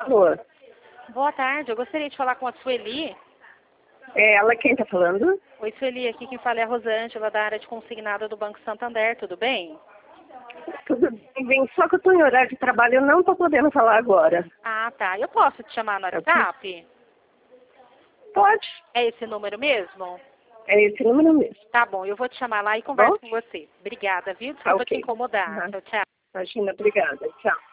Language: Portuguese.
Alô? Boa tarde, eu gostaria de falar com a Sueli. É ela quem tá falando? Oi, Sueli, aqui quem fala é a Rosângela, da área de consignada do Banco Santander, tudo bem? Tudo bem, só que eu tô em horário de trabalho, eu não tô podendo falar agora. Ah, tá. Eu posso te chamar no Ok? WhatsApp? Pode? É esse número mesmo? É esse número mesmo. Tá bom, eu vou te chamar lá e Tá bom? converso com você. Obrigada, viu? Tá Desculpa te ok. incomodar. Uhum. Tchau, tchau. Imagina, obrigada. Tchau.